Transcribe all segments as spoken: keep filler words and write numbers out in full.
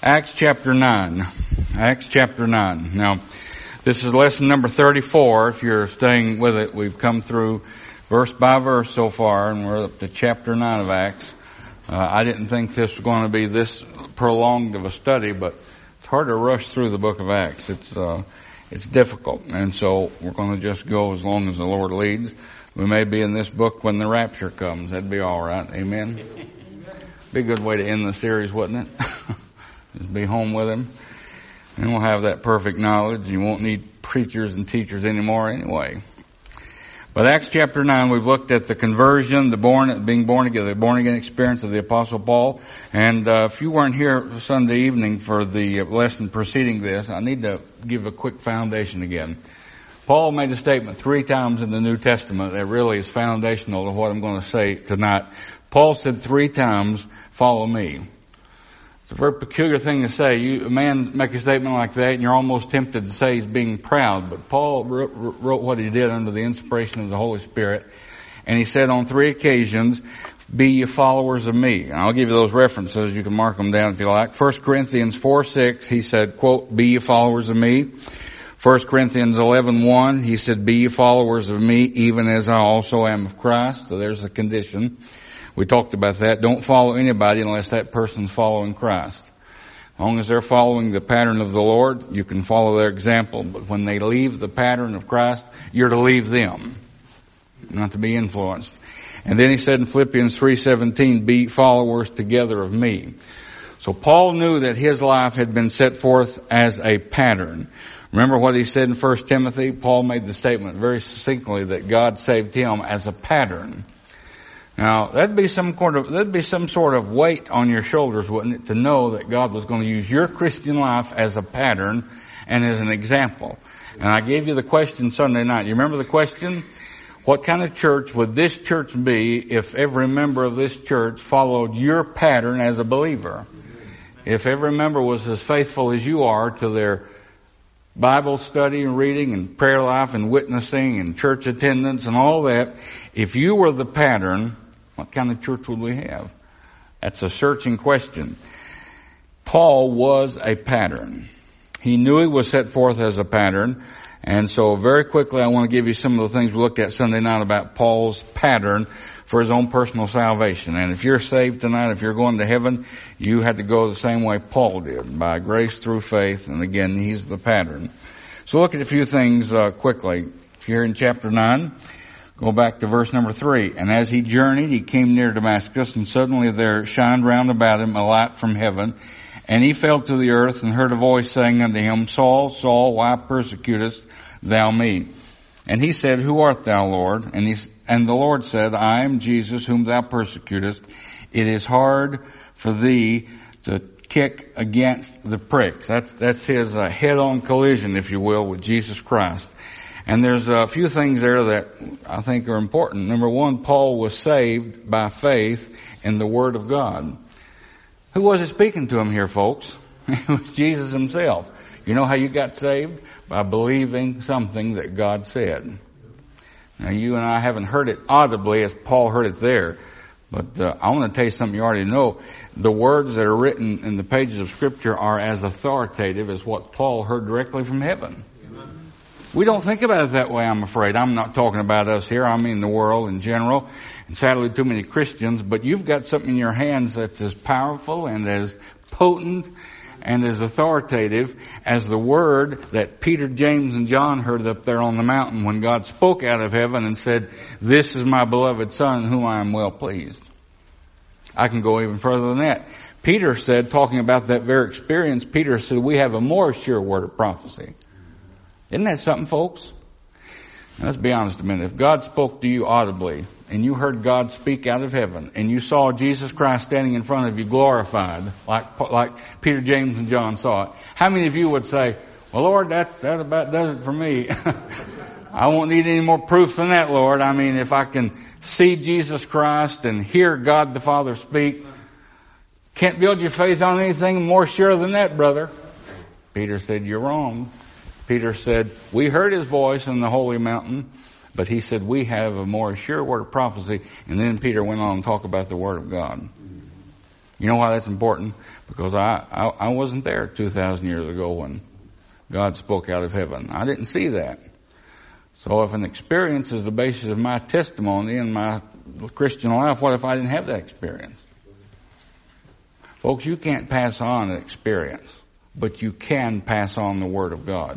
Acts chapter nine. Acts chapter nine. Now, this is lesson number thirty-four. If you're staying with it, we've come through verse by verse so far, and we're up to chapter nine of Acts. Uh, I didn't think this was going to be this prolonged of a study, but it's hard to rush through the book of Acts. It's uh, it's difficult, and so we're going to just go as long as the Lord leads. We may be in this book when the rapture comes. That'd be all right. Amen. Be a good way to end the series, wouldn't it? Just be home with Him. And we'll have that perfect knowledge. You won't need preachers and teachers anymore anyway. But Acts chapter nine, we've looked at the conversion, the born, being born again, the born again experience of the Apostle Paul. And uh, if you weren't here Sunday evening for the lesson preceding this, I need to give a quick foundation again. Paul made a statement three times in the New Testament that really is foundational to what I'm going to say tonight. Paul said three times, "Follow me." It's a very peculiar thing to say. You, a man make a statement like that, and you're almost tempted to say he's being proud. But Paul wrote, wrote what he did under the inspiration of the Holy Spirit. And he said on three occasions, "Be ye followers of me." And I'll give you those references. You can mark them down if you like. First Corinthians four six, he said, quote, "Be ye followers of me." First Corinthians eleven one, he said, "Be ye followers of me, even as I also am of Christ." So there's a condition. We talked about that. Don't follow anybody unless that person's following Christ. As long as they're following the pattern of the Lord, you can follow their example. But when they leave the pattern of Christ, you're to leave them, not to be influenced. And then he said in Philippians three seventeen, "Be followers together of me." So Paul knew that his life had been set forth as a pattern. Remember what he said in First Timothy? Paul made the statement very succinctly that God saved him as a pattern. Now, that'd be some sort of, that'd be some sort of weight on your shoulders, wouldn't it, to know that God was going to use your Christian life as a pattern and as an example. And I gave you the question Sunday night. You remember the question? What kind of church would this church be if every member of this church followed your pattern as a believer? If every member was as faithful as you are to their Bible study and reading and prayer life and witnessing and church attendance and all that, if you were the pattern, what kind of church would we have? That's a searching question. Paul was a pattern. He knew he was set forth as a pattern. And so very quickly I want to give you some of the things we looked at Sunday night about Paul's pattern for his own personal salvation. And if you're saved tonight, if you're going to heaven, you had to go the same way Paul did, by grace through faith. And again, he's the pattern. So look at a few things uh, quickly. If you're in chapter nine, go back to verse number three. "And as he journeyed, he came near Damascus, and suddenly there shined round about him a light from heaven. And he fell to the earth, and heard a voice saying unto him, Saul, Saul, why persecutest thou me? And he said, Who art thou, Lord? And he and the Lord said, I am Jesus, whom thou persecutest. It is hard for thee to kick against the pricks." That's that's his uh, head-on collision, if you will, with Jesus Christ. And there's a few things there that I think are important. Number one, Paul was saved by faith in the Word of God. Who was it speaking to him here, folks? It was Jesus himself. You know how you got saved? By believing something that God said. Now, you and I haven't heard it audibly as Paul heard it there. But uh, I want to tell you something you already know. The words that are written in the pages of Scripture are as authoritative as what Paul heard directly from heaven. Amen. We don't think about it that way, I'm afraid. I'm not talking about us here. I mean the world in general. And sadly, too many Christians. But you've got something in your hands that's as powerful and as potent and as authoritative as the word that Peter, James, and John heard up there on the mountain when God spoke out of heaven and said, "This is my beloved Son, whom I am well pleased." I can go even further than that. Peter said, talking about that very experience, Peter said, "We have a more sure word of prophecy." Isn't that something, folks? Now, let's be honest a minute. If God spoke to you audibly, and you heard God speak out of heaven, and you saw Jesus Christ standing in front of you glorified, like like Peter, James, and John saw it, how many of you would say, "Well, Lord, that's, that about does it for me. I won't need any more proof than that, Lord. I mean, if I can see Jesus Christ and hear God the Father speak, can't build your faith on anything more sure than that, brother." Peter said, "You're wrong." Peter said, "We heard his voice in the holy mountain." But he said, "We have a more sure word of prophecy." And then Peter went on to talk about the Word of God. You know why that's important? Because I, I, I wasn't there two thousand years ago when God spoke out of heaven. I didn't see that. So if an experience is the basis of my testimony in my Christian life, what if I didn't have that experience? Folks, you can't pass on an experience, but you can pass on the Word of God.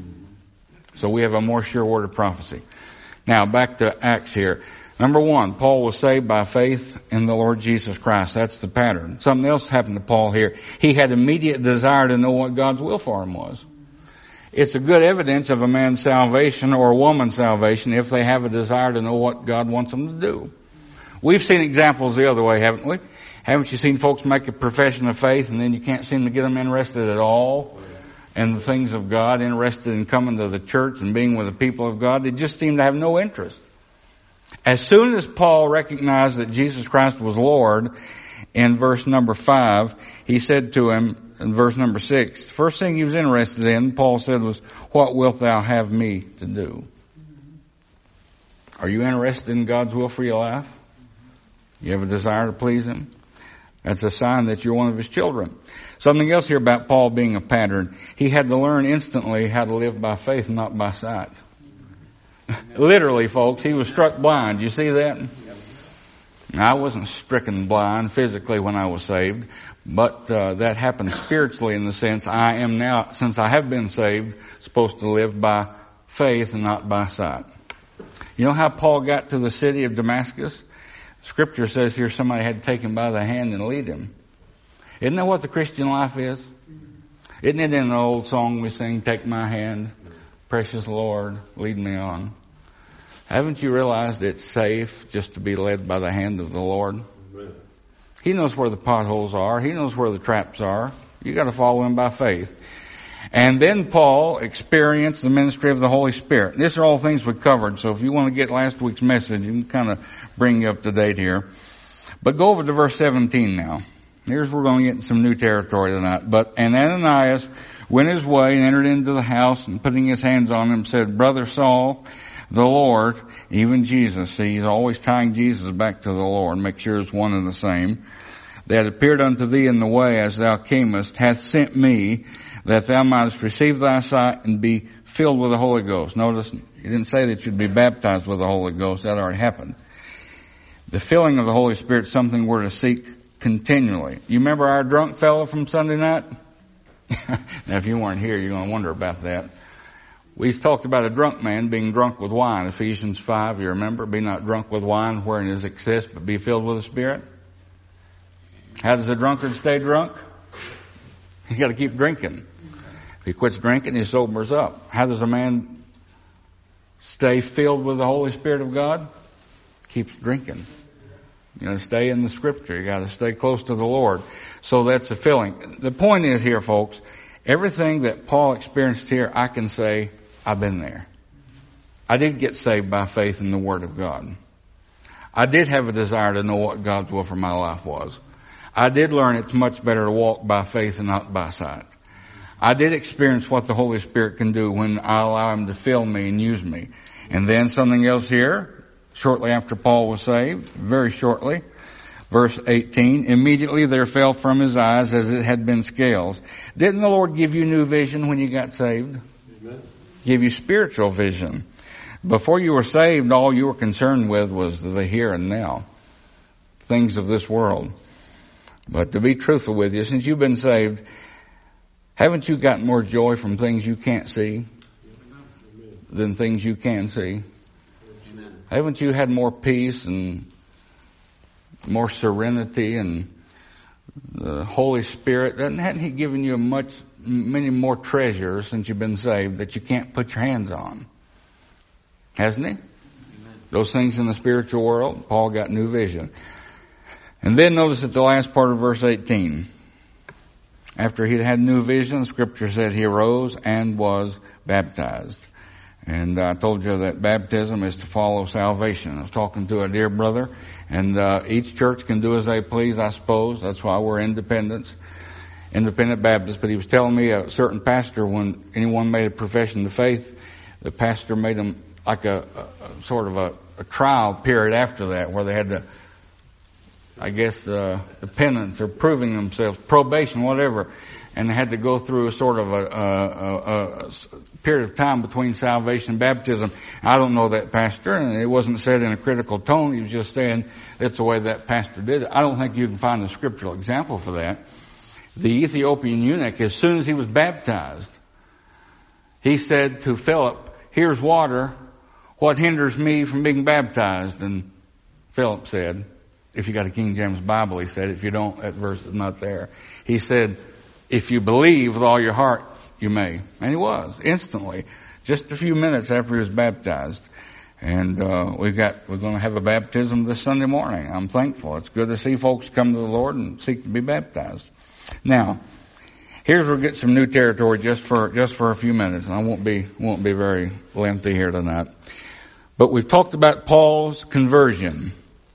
So we have a more sure word of prophecy. Now, back to Acts here. Number one, Paul was saved by faith in the Lord Jesus Christ. That's the pattern. Something else happened to Paul here. He had immediate desire to know what God's will for him was. It's a good evidence of a man's salvation or a woman's salvation if they have a desire to know what God wants them to do. We've seen examples the other way, haven't we? Haven't you seen folks make a profession of faith and then you can't seem to get them interested at all in the things of God, interested in coming to the church and being with the people of God? They just seem to have no interest. As soon as Paul recognized that Jesus Christ was Lord, in verse number five, he said to him, in verse number six, the first thing he was interested in, Paul said, was, "What wilt thou have me to do?" Are you interested in God's will for your life? You have a desire to please Him? That's a sign that you're one of His children. Something else here about Paul being a pattern. He had to learn instantly how to live by faith, not by sight. Literally, folks, he was struck blind. You see that? Now, I wasn't stricken blind physically when I was saved, but uh, that happened spiritually in the sense I am now, since I have been saved, supposed to live by faith and not by sight. You know how Paul got to the city of Damascus? Scripture says here somebody had to take him by the hand and lead him. Isn't that what the Christian life is? Isn't it in an old song we sing, "Take my hand, precious Lord, lead me on"? Haven't you realized it's safe just to be led by the hand of the Lord? He knows where the potholes are. He knows where the traps are. You got to follow Him by faith. And then Paul experienced the ministry of the Holy Spirit. These are all things we covered, so if you want to get last week's message, you can kind of bring you up to date here. But go over to verse seventeen now. Here's where we're going to get in some new territory tonight. "But and Ananias went his way and entered into the house, and putting his hands on him, said, Brother Saul, the Lord," even Jesus, see, he's always tying Jesus back to the Lord, make sure it's one and the same, "that appeared unto thee in the way as thou camest, hath sent me, that thou mightest receive thy sight and be filled with the Holy Ghost." Notice, he didn't say that you'd be baptized with the Holy Ghost. That already happened. The filling of the Holy Spirit is something we're to seek continually. You remember our drunk fellow from Sunday night? Now, if you weren't here, you're going to wonder about that. We talked about a drunk man being drunk with wine. Ephesians five, you remember? "Be not drunk with wine wherein is excess, but be filled with the Spirit." How does a drunkard stay drunk? You got to keep drinking. If he quits drinking, he sobers up. How does a man stay filled with the Holy Spirit of God? Keeps drinking. You got to stay in the Scripture. You got to stay close to the Lord. So that's a filling. The point is here, folks, everything that Paul experienced here, I can say, I've been there. I did get saved by faith in the Word of God. I did have a desire to know what God's will for my life was. I did learn it's much better to walk by faith and not by sight. I did experience what the Holy Spirit can do when I allow Him to fill me and use me. And then something else here, shortly after Paul was saved, very shortly, verse eighteen, "Immediately there fell from his eyes as it had been scales." Didn't the Lord give you new vision when you got saved? Amen. Give you spiritual vision. Before you were saved, all you were concerned with was the here and now, things of this world. But to be truthful with you, since you've been saved, haven't you gotten more joy from things you can't see than things you can see? Amen. Haven't you had more peace and more serenity and the Holy Spirit? Hadn't He given you much, many more treasures since you've been saved that you can't put your hands on? Hasn't He? Amen. Those things in the spiritual world, Paul got new vision. And then notice at the last part of verse eighteen. After he'd had new vision, Scripture said he arose and was baptized. And I told you that baptism is to follow salvation. I was talking to a dear brother, and uh, each church can do as they please, I suppose. That's why we're independents, independent Baptists. But he was telling me a certain pastor, when anyone made a profession of faith, the pastor made them like a, a, a sort of a, a trial period after that, where they had to I guess, uh, the penance or proving themselves, probation, whatever. And they had to go through a sort of a, a, a, a period of time between salvation and baptism. I don't know that pastor, and it wasn't said in a critical tone. He was just saying it's the way that pastor did it. I don't think you can find a scriptural example for that. The Ethiopian eunuch, as soon as he was baptized, he said to Philip, "Here's water. What hinders me from being baptized?" And Philip said, if you got a King James Bible, he said, if you don't, that verse is not there. He said, "If you believe with all your heart, you may." And he was, instantly, just a few minutes after he was baptized. And uh, we've got, we're going to have a baptism this Sunday morning. I'm thankful. It's good to see folks come to the Lord and seek to be baptized. Now, here's where we get some new territory just for just for a few minutes. And I won't be won't be very lengthy here tonight. But we've talked about Paul's conversion.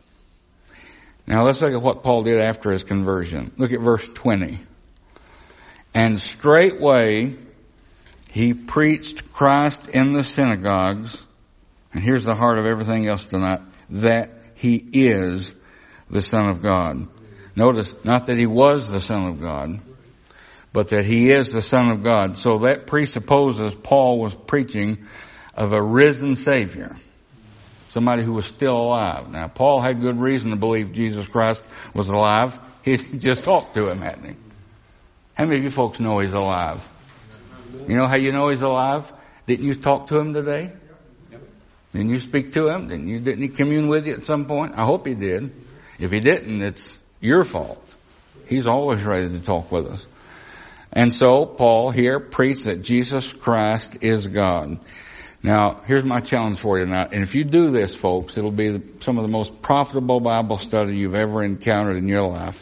Now let's look at what Paul did after his conversion. Look at verse twenty. "And straightway he preached Christ in the synagogues," and here's the heart of everything else tonight, "that he is the Son of God." Notice, not that he was the Son of God, but that he is the Son of God. So that presupposes Paul was preaching of a risen Savior, somebody who was still alive. Now, Paul had good reason to believe Jesus Christ was alive. He just talked to him, hadn't he? How many of you folks know he's alive? You know how you know he's alive? Didn't you talk to him today? Didn't you speak to him? Didn't you? Didn't he commune with you at some point? I hope he did. If he didn't, it's your fault. He's always ready to talk with us. And so Paul here preached that Jesus Christ is God. Now, here's my challenge for you tonight. And if you do this, folks, it'll be some of the most profitable Bible study you've ever encountered in your life.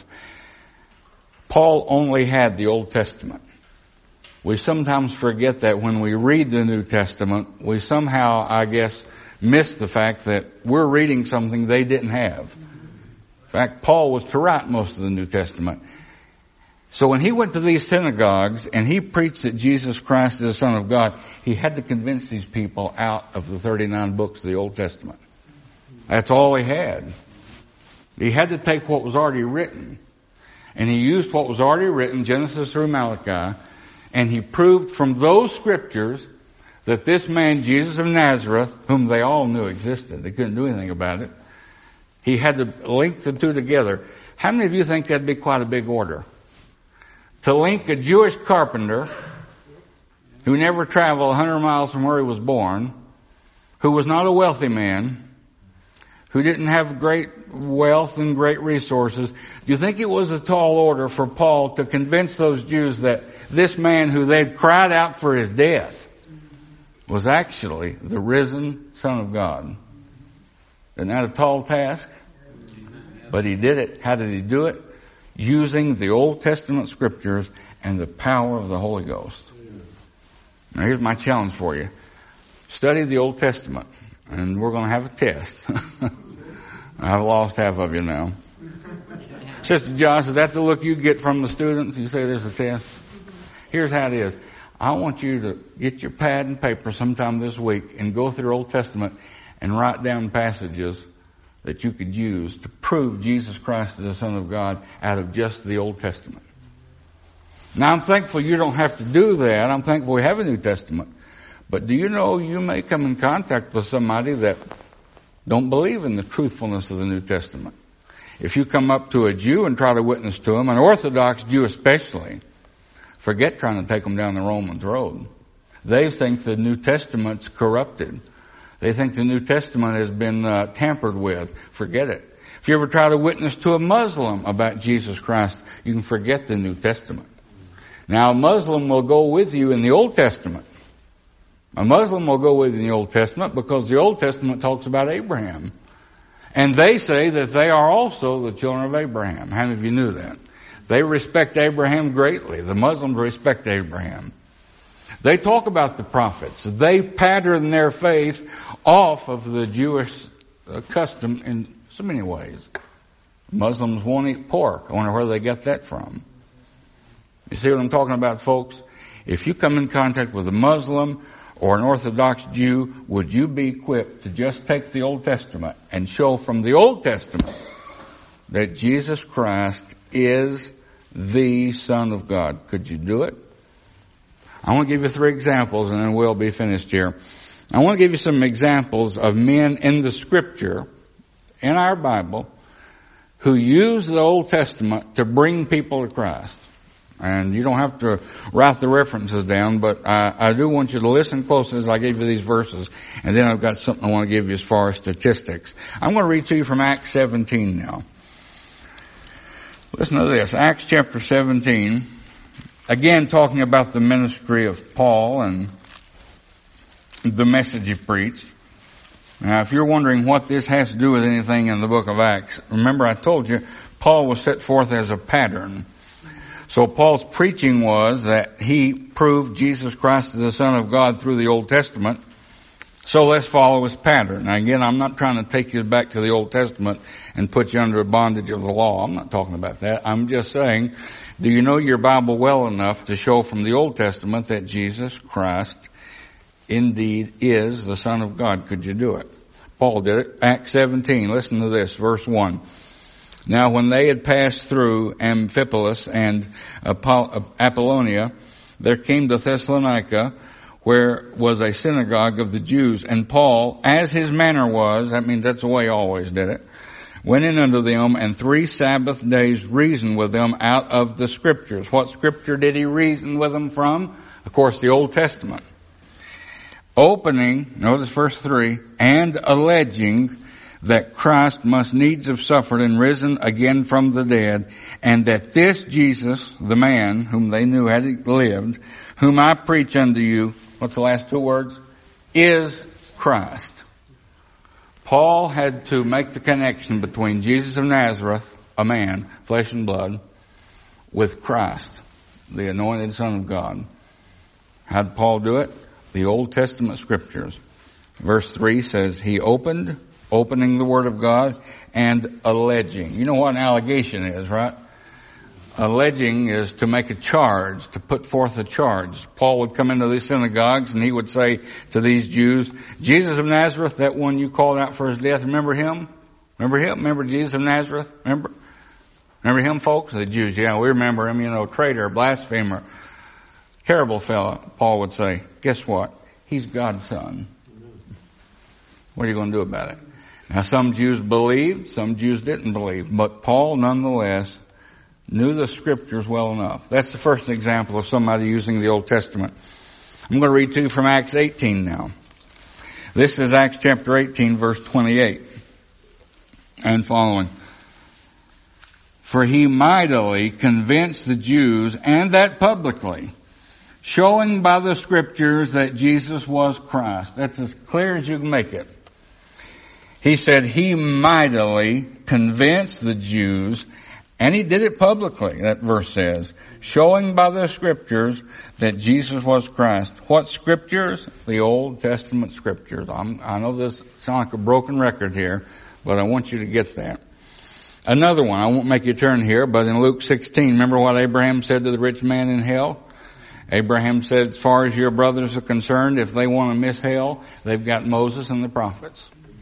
Paul only had the Old Testament. We sometimes forget that when we read the New Testament, we somehow, I guess, miss the fact that we're reading something they didn't have. In fact, Paul was to write most of the New Testament. So when he went to these synagogues and he preached that Jesus Christ is the Son of God, he had to convince these people out of the thirty-nine books of the Old Testament. That's all he had. He had to take what was already written. And he used what was already written, Genesis through Malachi, and he proved from those scriptures that this man, Jesus of Nazareth, whom they all knew existed, they couldn't do anything about it, he had to link the two together. How many of you think that'd be quite a big order? To link a Jewish carpenter who never traveled one hundred miles from where he was born, who was not a wealthy man, who didn't have great wealth and great resources. Do you think it was a tall order for Paul to convince those Jews that this man who they'd cried out for his death was actually the risen Son of God? Isn't that a tall task? But he did it. How did he do it? Using the Old Testament scriptures and the power of the Holy Ghost. Now here's my challenge for you. Study the Old Testament. And we're going to have a test. I've lost half of you now. Sister Josh, is that the look you get from the students? You say there's a test? Here's how it is. I want you to get your pad and paper sometime this week and go through the Old Testament and write down passages that you could use to prove Jesus Christ is the Son of God out of just the Old Testament. Now, I'm thankful you don't have to do that. I'm thankful we have a New Testament. But do you know you may come in contact with somebody that don't believe in the truthfulness of the New Testament? If you come up to a Jew and try to witness to him, an Orthodox Jew especially, forget trying to take them down the Romans road. They think the New Testament's corrupted. They think the New Testament has been uh, tampered with. Forget it. If you ever try to witness to a Muslim about Jesus Christ, you can forget the New Testament. Now, a Muslim will go with you in the Old Testament. A Muslim will go with you in the Old Testament because the Old Testament talks about Abraham. And they say that they are also the children of Abraham. How many of you knew that? They respect Abraham greatly. The Muslims respect Abraham. They talk about the prophets. They pattern their faith off of the Jewish uh, custom in so many ways. Muslims won't eat pork. I wonder where they got that from. You see what I'm talking about, folks? If you come in contact with a Muslim or an Orthodox Jew, would you be equipped to just take the Old Testament and show from the Old Testament that Jesus Christ is the Son of God? Could you do it? I want to give you three examples, and then we'll be finished here. I want to give you some examples of men in the Scripture, in our Bible, who use the Old Testament to bring people to Christ. And you don't have to write the references down, but I, I do want you to listen closely as I give you these verses. And then I've got something I want to give you as far as statistics. I'm going to read to you from Acts seventeen now. Listen to this. Acts chapter seventeen. Again, talking about the ministry of Paul and the message he preached. Now, if you're wondering what this has to do with anything in the book of Acts, remember I told you Paul was set forth as a pattern. So Paul's preaching was that he proved Jesus Christ as the Son of God through the Old Testament. So let's follow his pattern. Now again, I'm not trying to take you back to the Old Testament and put you under a bondage of the law. I'm not talking about that. I'm just saying, do you know your Bible well enough to show from the Old Testament that Jesus Christ indeed is the Son of God? Could you do it? Paul did it. Acts seventeen. Listen to this, verse one. Now when they had passed through Amphipolis and Apollonia, there came to Thessalonica, where was a synagogue of the Jews. And Paul, as his manner was, that means that's the way he always did it, went in unto them, and three Sabbath days reasoned with them out of the Scriptures. What Scripture did he reason with them from? Of course, the Old Testament. Opening, notice verse three, and alleging that Christ must needs have suffered and risen again from the dead, and that this Jesus, the man whom they knew had lived, whom I preach unto you, what's the last two words? Is Christ. Paul had to make the connection between Jesus of Nazareth, a man, flesh and blood, with Christ, the anointed Son of God. How did Paul do it? The Old Testament Scriptures. Verse three says, he opened, opening the Word of God, and alleging. You know what an allegation is, right? Alleging is to make a charge, to put forth a charge. Paul would come into these synagogues and he would say to these Jews, Jesus of Nazareth, that one you called out for his death, remember him? Remember him? Remember Jesus of Nazareth? Remember? Remember him, folks? The Jews, yeah, we remember him, you know, traitor, blasphemer, terrible fellow, Paul would say. Guess what? He's God's Son. What are you going to do about it? Now, some Jews believed, some Jews didn't believe, but Paul, nonetheless, knew the Scriptures well enough. That's the first example of somebody using the Old Testament. I'm going to read to you from Acts eighteen now. This is Acts chapter eighteen, verse twenty-eight and following. For he mightily convinced the Jews, and that publicly, showing by the Scriptures that Jesus was Christ. That's as clear as you can make it. He said he mightily convinced the Jews, and he did it publicly, that verse says, showing by the Scriptures that Jesus was Christ. What Scriptures? The Old Testament Scriptures. I'm, I know this sounds like a broken record here, but I want you to get that. Another one, I won't make you turn here, but in Luke sixteen, remember what Abraham said to the rich man in hell? Abraham said, as far as your brothers are concerned, if they want to miss hell, they've got Moses and the prophets.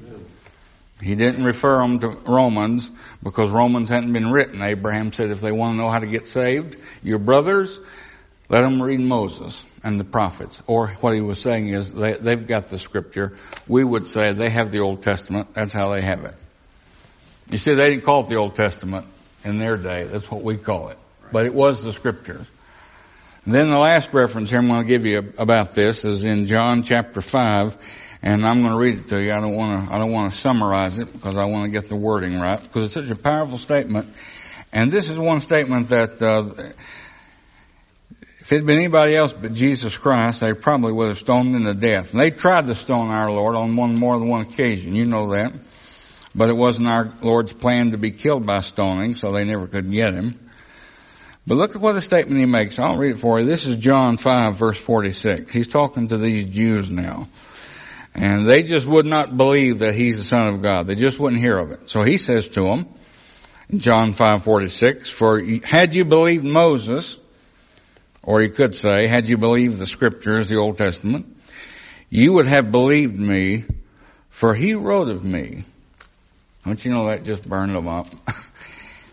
He didn't refer them to Romans because Romans hadn't been written. Abraham said if they want to know how to get saved, your brothers, let them read Moses and the prophets. Or what he was saying is they, they've got the Scripture. We would say they have the Old Testament. That's how they have it. You see, they didn't call it the Old Testament in their day. That's what we call it. But it was the Scriptures. And then the last reference here I'm going to give you about this is in John chapter five. And I'm going to read it to you. I don't want to. I don't want to summarize it because I want to get the wording right. Because it's such a powerful statement, and this is one statement that uh, if it had been anybody else but Jesus Christ, they probably would have stoned him to death. And they tried to stone our Lord on one more than one occasion. You know that, but it wasn't our Lord's plan to be killed by stoning, so they never could get him. But look at what the statement he makes. I'll read it for you. This is John five, verse forty-six. He's talking to these Jews now. And they just would not believe that he's the Son of God. They just wouldn't hear of it. So he says to them, in John five forty-six, for had you believed Moses, or you could say, had you believed the Scriptures, the Old Testament, you would have believed me, for he wrote of me. Don't you know that just burned them up?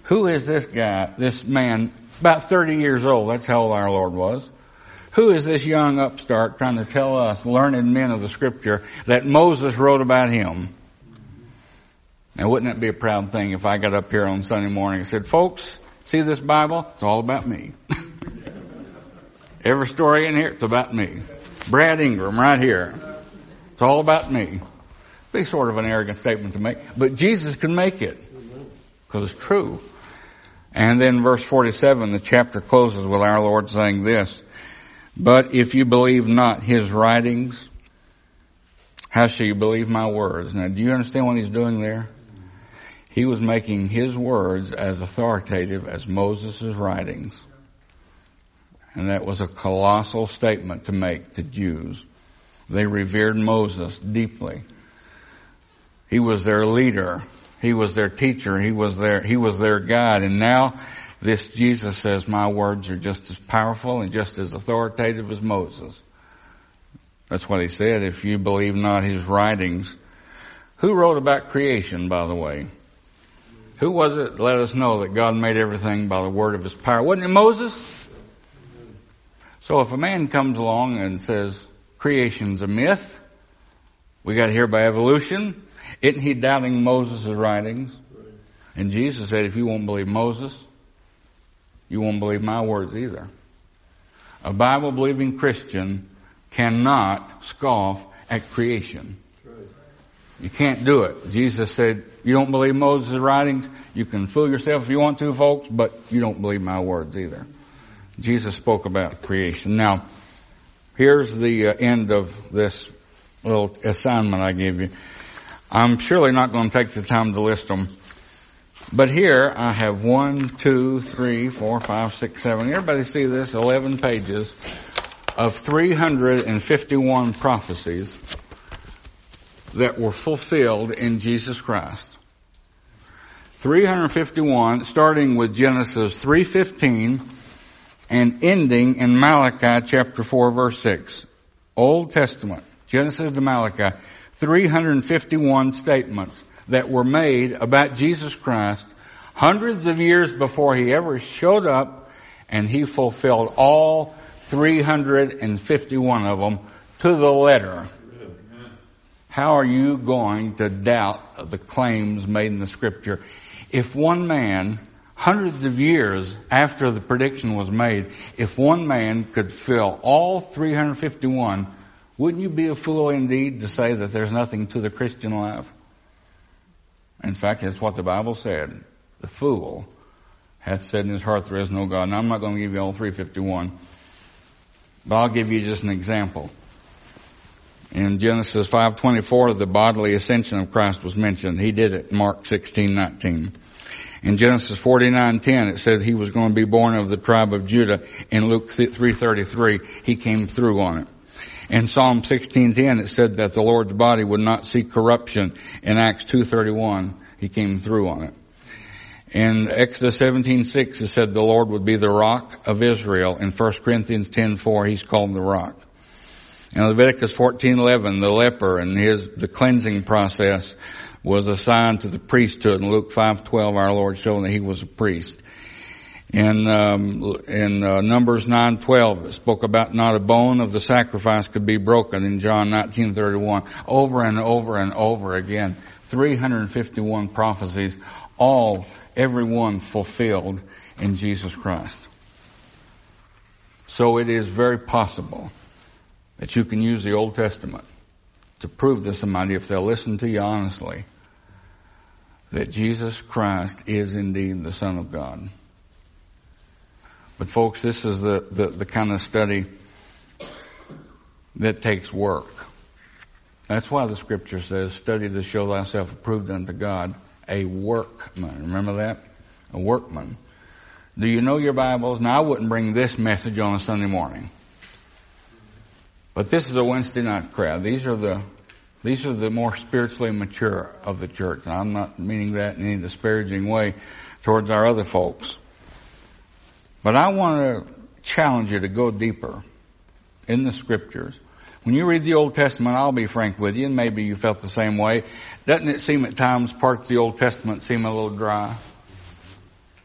Who is this guy, this man, about thirty years old? That's how old our Lord was. Who is this young upstart trying to tell us, learned men of the Scripture, that Moses wrote about him? Now, wouldn't that be a proud thing if I got up here on Sunday morning and said, folks, see this Bible? It's all about me. Every story in here, it's about me. Brad Ingram right here. It's all about me. Be sort of an arrogant statement to make, but Jesus can make it because it's true. And then verse forty-seven, the chapter closes with our Lord saying this, but if you believe not his writings, how shall you believe my words? Now, do you understand what he's doing there? He was making his words as authoritative as Moses' writings. And that was a colossal statement to make to Jews. They revered Moses deeply. He was their leader. He was their teacher. He was their, he was their guide. And now this Jesus says, my words are just as powerful and just as authoritative as Moses. That's what he said, if you believe not his writings. Who wrote about creation, by the way? Who was it that let us know that God made everything by the word of his power? Wasn't it Moses? So if a man comes along and says creation's a myth, we got here by evolution, isn't he doubting Moses' writings? And Jesus said, if you won't believe Moses, you won't believe my words either. A Bible-believing Christian cannot scoff at creation. You can't do it. Jesus said, you don't believe Moses' writings? You can fool yourself if you want to, folks, but you don't believe my words either. Jesus spoke about creation. Now, here's the uh, end of this little assignment I gave you. I'm surely not going to take the time to list them. But here I have one, two, three, four, five, six, seven. Everybody see this? eleven pages of three hundred fifty-one prophecies that were fulfilled in Jesus Christ. three hundred fifty-one, starting with Genesis three fifteen and ending in Malachi chapter four, verse six. Old Testament, Genesis to Malachi, three hundred fifty-one statements that were made about Jesus Christ hundreds of years before he ever showed up, and he fulfilled all three hundred fifty-one of them to the letter. How are you going to doubt the claims made in the Scripture? If one man, hundreds of years after the prediction was made, if one man could fill all three hundred fifty-one, wouldn't you be a fool indeed to say that there's nothing to the Christian life? In fact, that's what the Bible said. The fool hath said in his heart there is no God. Now, I'm not going to give you all three hundred fifty-one, but I'll give you just an example. In Genesis five twenty-four, the bodily ascension of Christ was mentioned. He did it in Mark sixteen nineteen. In Genesis forty-nine ten, it said he was going to be born of the tribe of Judah. In Luke three thirty-three, he came through on it. In Psalm sixteen ten, it said that the Lord's body would not see corruption. In Acts two thirty-one, he came through on it. In Exodus seventeen six, it said the Lord would be the rock of Israel. In First Corinthians ten four, he's called the rock. In Leviticus fourteen eleven, the leper and his the cleansing process was assigned to the priesthood. In Luke five twelve, our Lord showed that he was a priest. In um, in uh, Numbers nine twelve, it spoke about not a bone of the sacrifice could be broken. In John nineteen thirty-one, over and over and over again, three hundred fifty-one prophecies, all every one fulfilled in Jesus Christ. So it is very possible that you can use the Old Testament to prove to somebody, if they'll listen to you honestly, that Jesus Christ is indeed the Son of God. But folks, this is the, the, the kind of study that takes work. That's why the Scripture says, study to show thyself approved unto God, a workman. Remember that? A workman. Do you know your Bibles? Now, I wouldn't bring this message on a Sunday morning. But this is a Wednesday night crowd. These are the these are the more spiritually mature of the church. And I'm not meaning that in any disparaging way towards our other folks. But I want to challenge you to go deeper in the Scriptures. When you read the Old Testament, I'll be frank with you, and maybe you felt the same way. Doesn't it seem at times parts of the Old Testament seem a little dry?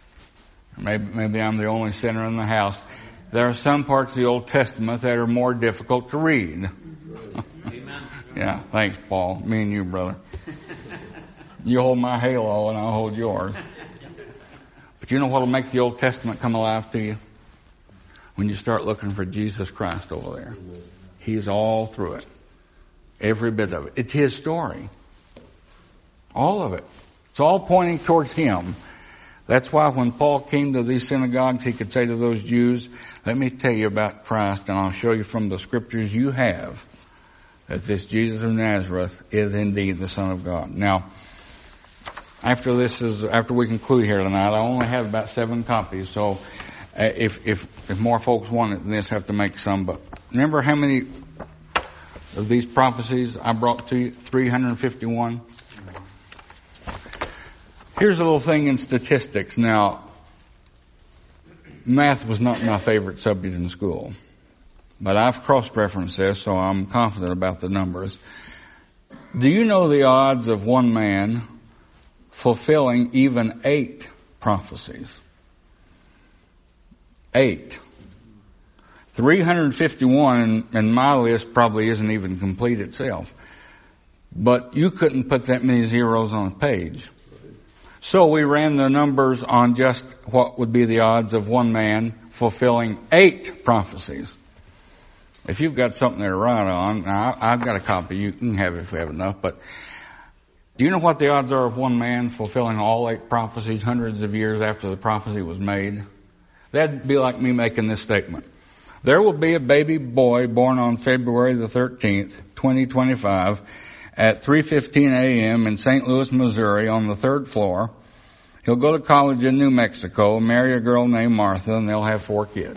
Maybe, maybe I'm the only sinner in the house. There are some parts of the Old Testament that are more difficult to read. Amen. Yeah, thanks, Paul. Me and you, brother. You hold my halo and I'll hold yours. But you know what will make the Old Testament come alive to you? When you start looking for Jesus Christ over there. He's all through it. Every bit of it. It's His story. All of it. It's all pointing towards Him. That's why when Paul came to these synagogues, he could say to those Jews, let me tell you about Christ, and I'll show you from the Scriptures you have that this Jesus of Nazareth is indeed the Son of God. Now, after this is after we conclude here tonight, I only have about seven copies, so if if if more folks want it than this, have to make some. But remember how many of these prophecies I brought to you? three hundred fifty-one. Here's a little thing in statistics. Now, math was not my favorite subject in school, but I've cross-referenced this, so I'm confident about the numbers. Do you know the odds of one man fulfilling even eight prophecies? Eight. three hundred fifty-one, and my list probably isn't even complete itself. But you couldn't put that many zeros on a page. So we ran the numbers on just what would be the odds of one man fulfilling eight prophecies. If you've got something there to write on, now I've got a copy. You can have it if we have enough. But do you know what the odds are of one man fulfilling all eight prophecies hundreds of years after the prophecy was made? That'd be like me making this statement. There will be a baby boy born on February the thirteenth, twenty twenty-five, at three fifteen a.m. in Saint Louis, Missouri, on the third floor. He'll go to college in New Mexico, marry a girl named Martha, and they'll have four kids.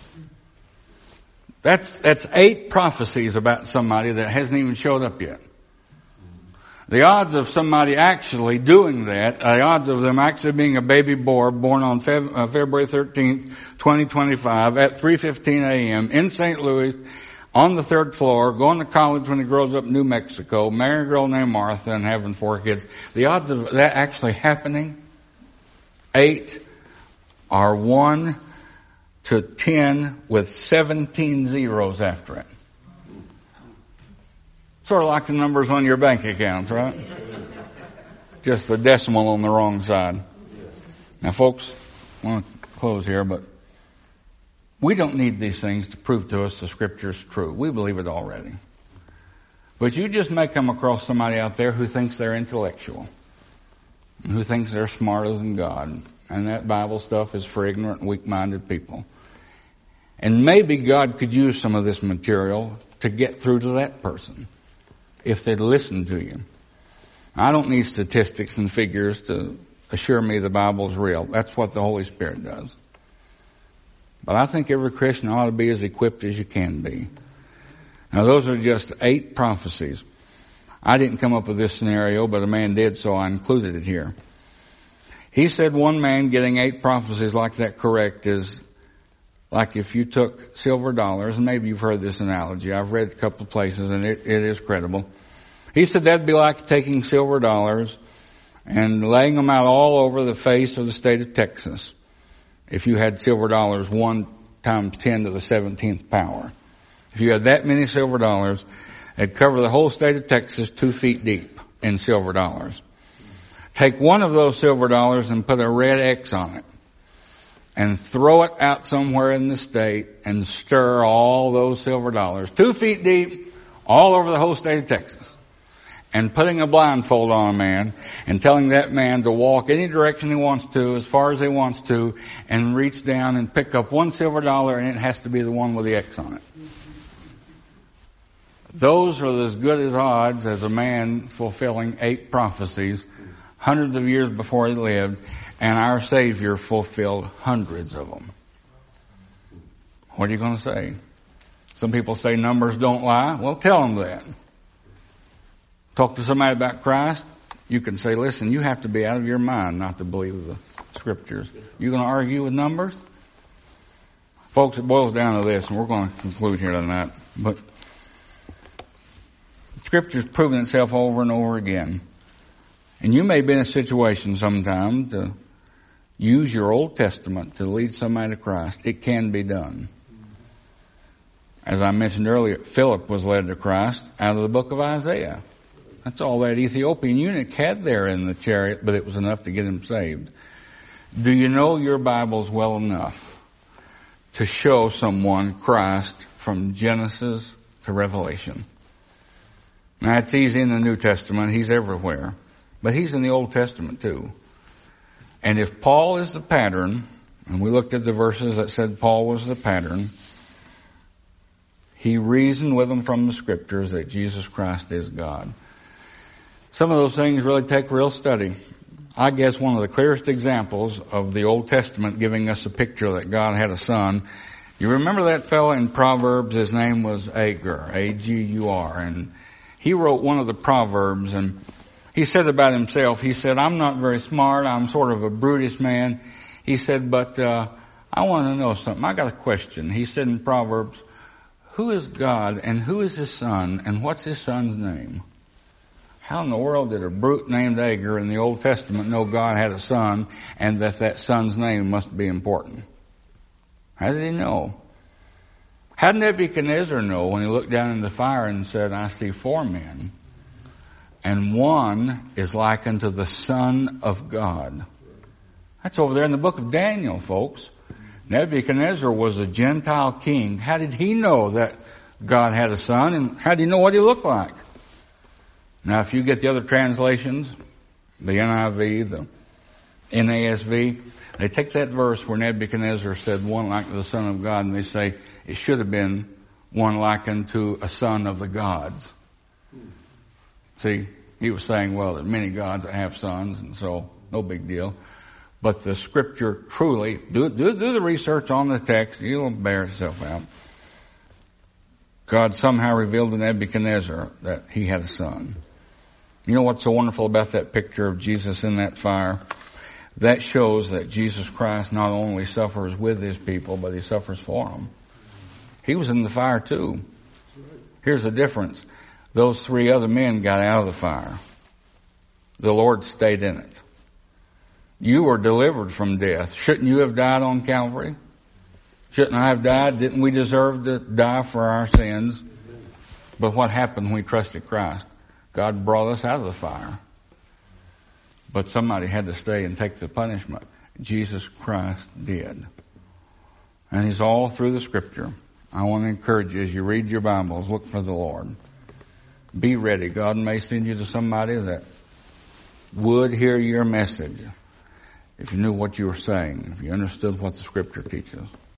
That's that's eight prophecies about somebody that hasn't even showed up yet. The odds of somebody actually doing that, the odds of them actually being a baby boy born on Feb, uh, February thirteenth, twenty twenty-five, at three fifteen a.m. in Saint Louis, on the third floor, going to college when he grows up in New Mexico, marrying a girl named Martha and having four kids. The odds of that actually happening, eight, are one to ten with seventeen zeros after it. Sort of like the numbers on your bank accounts, right? Just the decimal on the wrong side. Now, folks, I want to close here, but we don't need these things to prove to us the Scripture is true. We believe it already. But you just may come across somebody out there who thinks they're intellectual, who thinks they're smarter than God, and that Bible stuff is for ignorant, weak-minded people. And maybe God could use some of this material to get through to that person if they'd listen to you. I don't need statistics and figures to assure me the Bible's real. That's what the Holy Spirit does. But I think every Christian ought to be as equipped as you can be. Now, those are just eight prophecies. I didn't come up with this scenario, but a man did, so I included it here. He said one man getting eight prophecies like that correct is like if you took silver dollars, and maybe you've heard this analogy. I've read it a couple of places, and it, it is credible. He said that'd be like taking silver dollars and laying them out all over the face of the state of Texas. If you had silver dollars, one times ten to the seventeenth power. If you had that many silver dollars, it'd cover the whole state of Texas two feet deep in silver dollars. Take one of those silver dollars and put a red X on it, and throw it out somewhere in the state and stir all those silver dollars, two feet deep, all over the whole state of Texas. And putting a blindfold on a man and telling that man to walk any direction he wants to, as far as he wants to, and reach down and pick up one silver dollar, and it has to be the one with the X on it. Those are as good as odds as a man fulfilling eight prophecies hundreds of years before he lived, and our Savior fulfilled hundreds of them. What are you going to say? Some people say numbers don't lie. Well, tell them that. Talk to somebody about Christ, you can say, listen, you have to be out of your mind not to believe the Scriptures. You going to argue with numbers? Folks, it boils down to this, and we're going to conclude here tonight. But Scripture's proven itself over and over again. And you may be in a situation sometime to use your Old Testament to lead somebody to Christ, it can be done. As I mentioned earlier, Philip was led to Christ out of the book of Isaiah. That's all that Ethiopian eunuch had there in the chariot, but it was enough to get him saved. Do you know your Bibles well enough to show someone Christ from Genesis to Revelation? Now, it's easy in the New Testament. He's everywhere. But he's in the Old Testament too. And if Paul is the pattern, and we looked at the verses that said Paul was the pattern, he reasoned with them from the Scriptures that Jesus Christ is God. Some of those things really take real study. I guess one of the clearest examples of the Old Testament giving us a picture that God had a son. You remember that fellow in Proverbs? His name was Agur, A G U R. And he wrote one of the Proverbs, and he said about himself, he said, I'm not very smart. I'm sort of a brutish man. He said, but uh, I want to know something. I got a question. He said in Proverbs, who is God and who is his son and what's his son's name? How in the world did a brute named Agur in the Old Testament know God had a son and that that son's name must be important? How did he know? How did Nebuchadnezzar know when he looked down in the fire and said, I see four men, and one is likened to the Son of God? That's over there in the book of Daniel, folks. Nebuchadnezzar was a Gentile king. How did he know that God had a son, and how did he know what he looked like? Now, if you get the other translations, the N I V, the N A S V, they take that verse where Nebuchadnezzar said one like the Son of God, and they say it should have been one likened to a son of the gods. See, he was saying, well, there's many gods that have sons, and so no big deal. But the Scripture truly, do, do, do the research on the text, it'll bear itself out. God somehow revealed to Nebuchadnezzar that he had a son. You know what's so wonderful about that picture of Jesus in that fire? That shows that Jesus Christ not only suffers with his people, but he suffers for them. He was in the fire too. Here's the difference. Those three other men got out of the fire. The Lord stayed in it. You were delivered from death. Shouldn't you have died on Calvary? Shouldn't I have died? Didn't we deserve to die for our sins? But what happened when we trusted Christ? God brought us out of the fire. But somebody had to stay and take the punishment. Jesus Christ did. And he's all through the Scripture. I want to encourage you, as you read your Bibles, look for the Lord. Be ready. God may send you to somebody that would hear your message if you knew what you were saying, if you understood what the Scripture teaches.